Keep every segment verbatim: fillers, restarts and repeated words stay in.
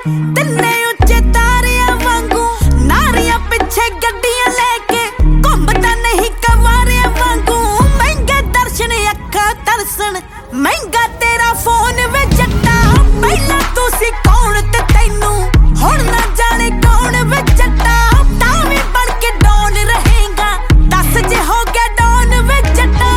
तिन्ने उच्चे तारियां वांगू नारियां पिछे गड्डियां लेके घुमदा नहीं कवारियां वांगू महंगे दर्शन अखा तरसन महंगा तेरा फोन वे जट्टा पहला तू सी कौन ते तैनू हुण ना जाने कौन वे जट्टा तावी बन के डॉन रहेगा दस जे हो गया डॉन वे जट्टा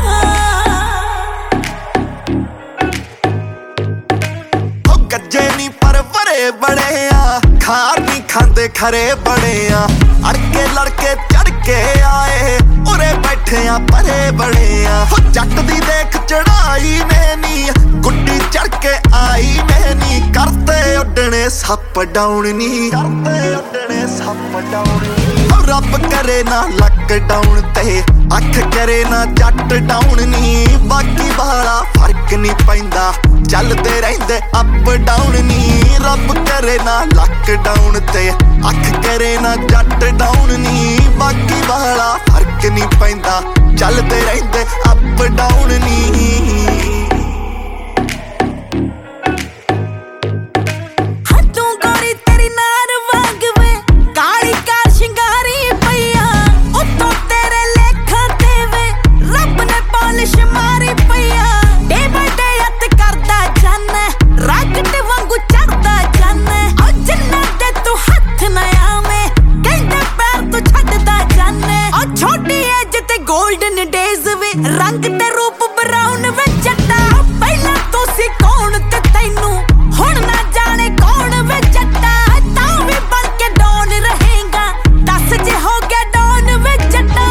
ओ गज्जे नी पर वरे बड़े आ खार नी खांदे खरे बड़े आ अड़के लड़के चढ़ के आए उरे बैठे आ परे बड़े आ जट दी देख चढ़ाई ने नी गुड्डी चढ़ के आई ने नी करते उड्डने सप डाउन नी करते उड्डने सप डाउन नी रब करे ना लॉकडाउन ते अख करे ना जट डाउन नी बाकी वाला फर्क नहीं पैंदा चलते रहंदे अप डाउन नी रब करे ना लॉकडाउन ते अख करे ना जट डाउन नी बाकी वाला फर्क नहीं पैंदा चलते रहंदे अप डाउन नी गोल्डन डेज वे रंग ते रूप ब्राउन वे जट्टा पहला तू सी कौन ते तैनू हुण ना जाने कौन वे जट्टा तावी बन के डॉन रहेगा दस जे हो गया डॉन वे जट्टा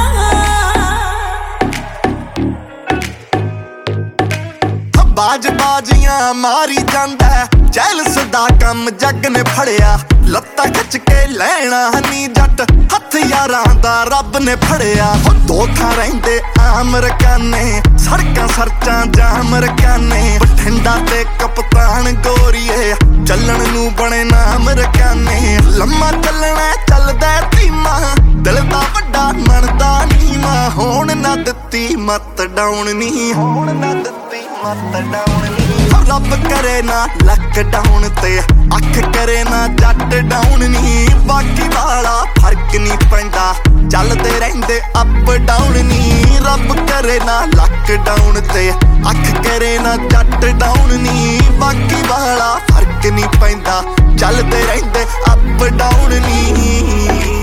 बाज बाजियां मारी जांदा जैलस दा कम जग ने फड़िया लत्ता खिच के लैना नी जट हथ यारां दा रब ने फड़िया दो थां रहिंदे आम रकाने सड़कां सरचां जाम रकाने बठिंडा ते कप्तान गोरीए चलण नू बने नाम रकाने लम्मा चलना चलदा धीमा दिल दा वड्डा मनदा नीवा होण ना दित्ती मत डाउन नी होण ना दित्ती मत डाउन नी रब करे ना लॉकडाउन ते अख करे ना जट डाउन नी बाकी वाला फर्क नहीं पैंदा चलते रहंदे अप डाउन नी रब करे ना लॉकडाउन ते अख करे ना जट डाउन नी बाकी वाला फर्क नहीं पैंदा चलते रहंदे अप डाउन नी।